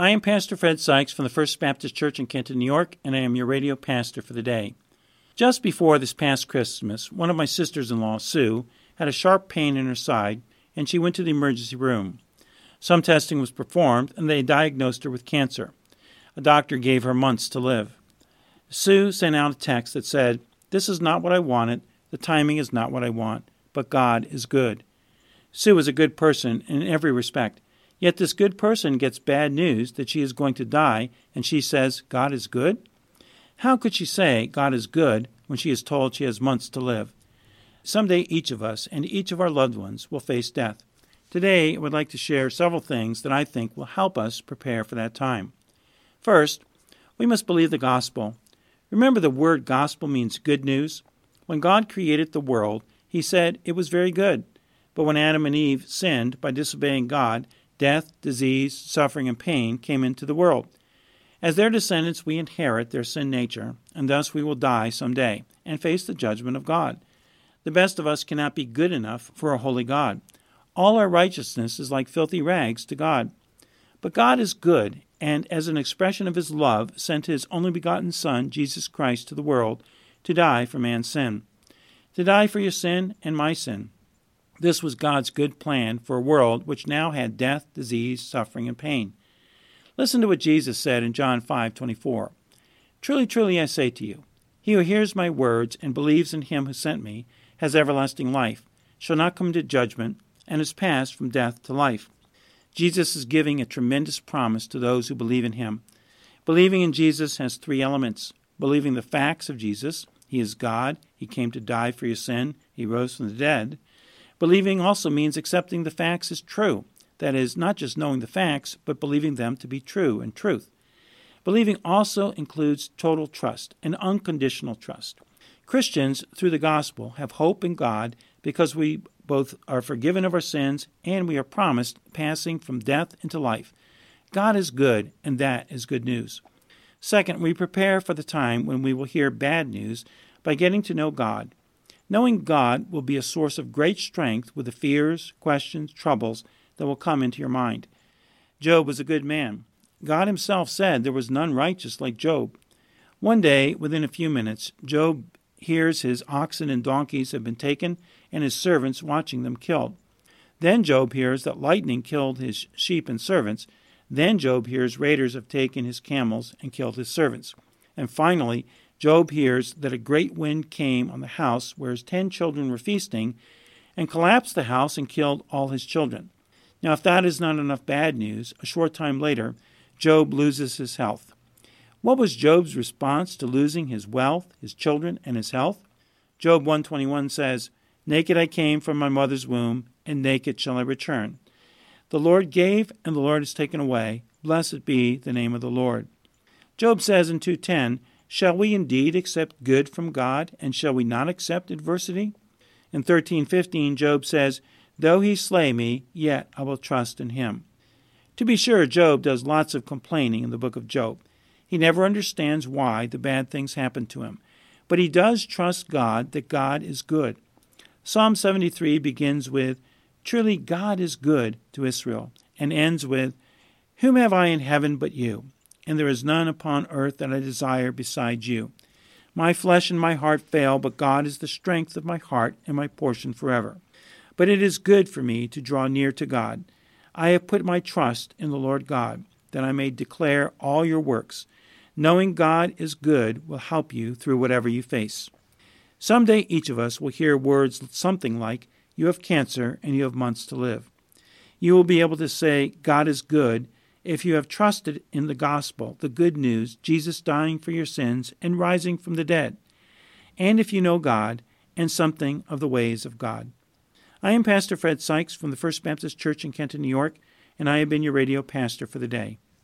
I am Pastor Fred Sykes from the First Baptist Church in Kenton, New York, and I am your radio pastor for the day. Just before this past Christmas, one of my sisters-in-law, Sue, had a sharp pain in her side, and she went to the emergency room. Some testing was performed, and they diagnosed her with cancer. A doctor gave her months to live. Sue sent out a text that said, "This is not what I wanted, the timing is not what I want, but God is good." Sue is a good person in every respect. Yet this good person gets bad news that she is going to die, and she says, God is good? How could she say God is good when she is told she has months to live? Someday each of us and each of our loved ones will face death. Today I would like to share several things that I think will help us prepare for that time. First, we must believe the gospel. Remember, the word gospel means good news. When God created the world, He said it was very good. But when Adam and Eve sinned by disobeying God, death, disease, suffering, and pain came into the world. As their descendants, we inherit their sin nature, and thus we will die someday and face the judgment of God. The best of us cannot be good enough for a holy God. All our righteousness is like filthy rags to God. But God is good, and as an expression of His love, sent His only begotten Son, Jesus Christ, to the world to die for man's sin. To die for your sin and my sin. This was God's good plan for a world which now had death, disease, suffering, and pain. Listen to what Jesus said in John 5:24. "Truly, truly, I say to you, he who hears my words and believes in Him who sent me has everlasting life, shall not come to judgment, and is passed from death to life." Jesus is giving a tremendous promise to those who believe in Him. Believing in Jesus has three elements. Believing the facts of Jesus. He is God. He came to die for your sin. He rose from the dead. Believing also means accepting the facts as true. That is, not just knowing the facts, but believing them to be true and truth. Believing also includes total trust and unconditional trust. Christians, through the gospel, have hope in God because we both are forgiven of our sins and we are promised passing from death into life. God is good, and that is good news. Second, we prepare for the time when we will hear bad news by getting to know God. Knowing God will be a source of great strength with the fears, questions, troubles that will come into your mind. Job was a good man. God Himself said there was none righteous like Job. One day, within a few minutes, Job hears his oxen and donkeys have been taken and his servants watching them killed. Then Job hears that lightning killed his sheep and servants. Then Job hears raiders have taken his camels and killed his servants. And finally, Job hears that a great wind came on the house where his 10 children were feasting and collapsed the house and killed all his children. Now, if that is not enough bad news, a short time later, Job loses his health. What was Job's response to losing his wealth, his children, and his health? Job 1:21 says, "Naked I came from my mother's womb, and naked shall I return. The Lord gave, and the Lord has taken away. Blessed be the name of the Lord." Job says in 2:10, "Shall we indeed accept good from God, and shall we not accept adversity?" In 13:15, Job says, "Though he slay me, yet I will trust in him." To be sure, Job does lots of complaining in the book of Job. He never understands why the bad things happen to him, but he does trust God that God is good. Psalm 73 begins with, "Truly God is good to Israel," and ends with, "Whom have I in heaven but you? And there is none upon earth that I desire besides you. My flesh and my heart fail, but God is the strength of my heart and my portion forever. But it is good for me to draw near to God. I have put my trust in the Lord God, that I may declare all your works. Knowing God is good will help you through whatever you face." Someday each of us will hear words something like, "You have cancer and you have months to live." You will be able to say, "God is good," if you have trusted in the gospel, the good news, Jesus dying for your sins and rising from the dead, and if you know God and something of the ways of God. I am Pastor Fred Sykes from the First Baptist Church in Kenton, New York, and I have been your radio pastor for the day.